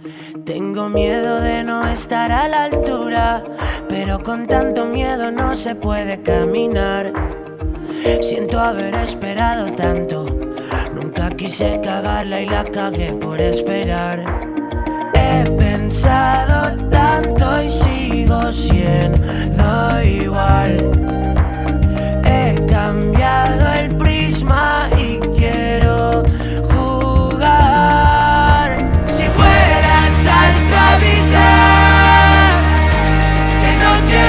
Tengo miedo de no estar a la altura, pero con tanto miedo no se puede caminar. Siento haber esperado tanto, nunca quise cagarla y la cagué por esperar. He pensado